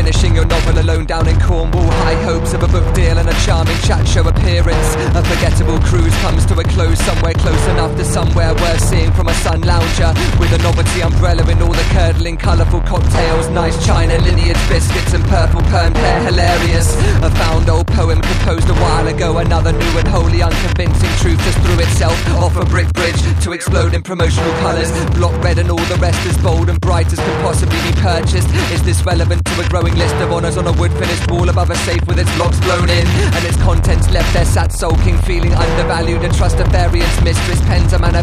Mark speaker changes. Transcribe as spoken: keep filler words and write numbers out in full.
Speaker 1: finishing your novel alone down in Cornwall. High hopes of a book deal and a charming chat show appearance. A forgettable cruise comes to a close somewhere close enough to somewhere worth seeing from a sun lounger, with a novelty umbrella in all the curdling colourful cocktails, nice china lineage biscuits and purple perm hair, hilarious. A found old poem composed a while ago, another new and wholly unconvincing truth just threw itself off a brick bridge to explode in promotional colours. Block red and all the rest as bold and bright as could possibly be purchased. Is this relevant to a growing list of honours on a wood finished wall above a safe with its locks blown in and its contents left there sat sulking, feeling undervalued? A trust of variance mistress pens a man